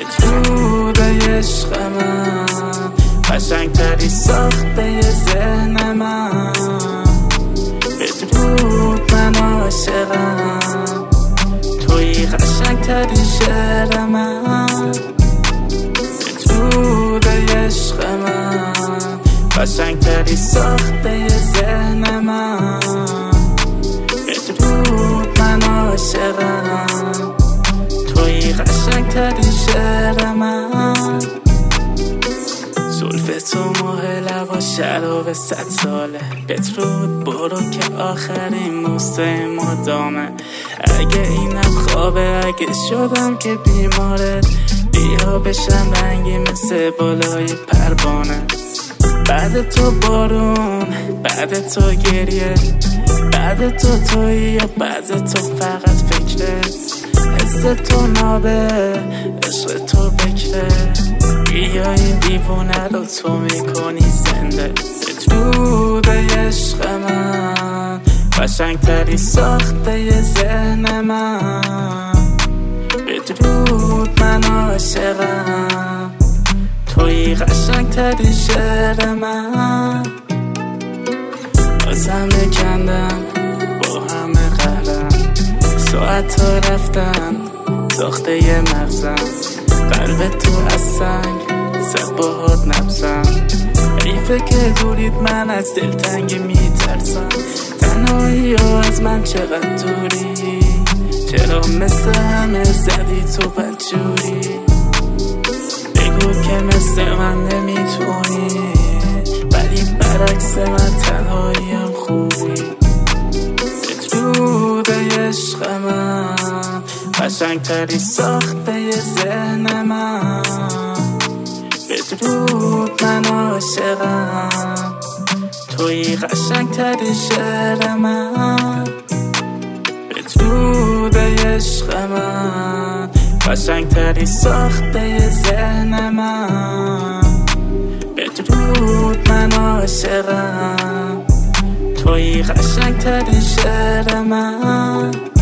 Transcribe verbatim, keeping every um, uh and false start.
درود عشق من، قشنگتری ساخته ذهن من. بدرود من عاشقم، توی قشنگتری شعر من. بدرود عشق من، قشنگتری ساخته ذهن من. بدرود من عاشقم، توی قشنگتری شعر من. زلف تو ماه لبا شراب صد ساله. بدرود برو که آخرین موسه ما دامه. اگه اینم خوابه، اگه شدم که بیماره، بیا بشم رنگی مثل بالای پروانه. بعد تو بارون، بعد تو گریه، بعد تو تویی یا بعد تو فقط فکرت. حس تو نابه، عشق تو بکره، بیا این دیوونه رو تو میکنی زنده. بدرود عشق من، قشنگتری ساخته ذهن من. بدرود من عاشقم، توی قشنگتری شعر من. از همه کندم با همه قهرم، ساعت ها رفتن ساخته ی مغزم. قلب تو از سنگ زد باهات نبزم. حیفه که دورید من از دلتنگی میترسم. تنهایی ها از من چقدر دوری، چرا مثل همه زدی تو بدجوری. بگو که مثل من نمیتونی، ولی برعکس من تنهاییم خوبی. بدرود عشق من، قشنگتری ساخته ذهن من. بدرود من عاشقم، توی قشنگتری شعر من. بدرود عشق من، قشنگتری ساخته ذهن من. بدرود من عاشقم، توی قشنگتری شعر من.